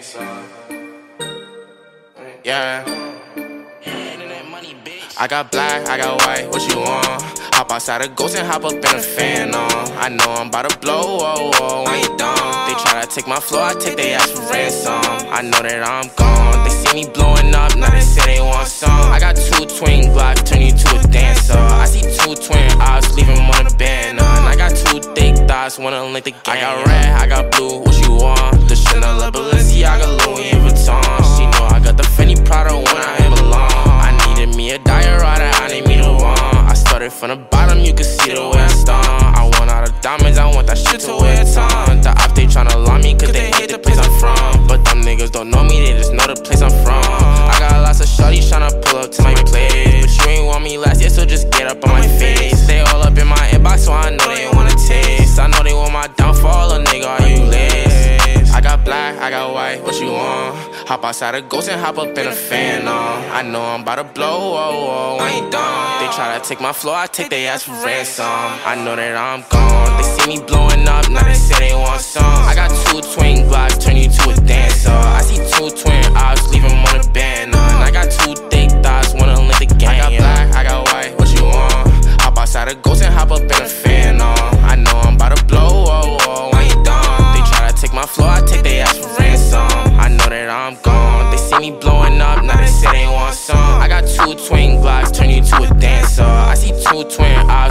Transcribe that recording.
Yeah. I got black, I got white, what you want? Hop outside a ghost and hop up in a fan on. I know I'm about to blow, whoa, whoa, I ain't dumb. They try to take my flow, I take they ass for ransom. I know that I'm gone, they see me blowing up, now they say they want some. I got 2 twin Glocks, turn you to a dancer. I see 2 twin eyes, leave them on a banner. And I got 2 thick thighs, wanna link the gang. I got red, I got blue, what you want? The Chanel, Balenciaga, Louis Vuitton. She know I got the Fendi Prada when I belong. I needed me a diorata, I need me the one. I started from the bottom, you can see the way I stomp. I want all the diamonds, I want that shit to wear a ton. The op, they tryna lie me, cause they hate the place I'm from. But them niggas don't know me, they just know the place I'm from. I got lots of shorties tryna pull up to my place, but you ain't want me last year, so just get up on my face. They all up in my inbox, so I know they wanna taste. I know they want my downfall, a nigga, are you lace? I got black, I got white, what you want? Hop outside a ghost and hop up in a fan on. I know I'm about to blow, whoa, whoa, I ain't dumb. They try to take my flow, I take they ass for ransom. I know that I'm gone, they see me blowing up, now they say they want some. I got 2 twin Glocks, turn you to a dancer. I see 2 twin eyes, leave them on a banner. And I got 2 thick thighs, wanna link the gang. I got black, I got white, what you want? Hop outside a ghost and hop up in a fan on. I know I'm about to blow, whoa, whoa, I ain't dumb. They try to take my flow, I take they ass for ransom. I know that I'm gone, they see me blowing up, now they say they want some. I got 2 twin Glocks, turn you to a dancer. I see 2 twin eyes.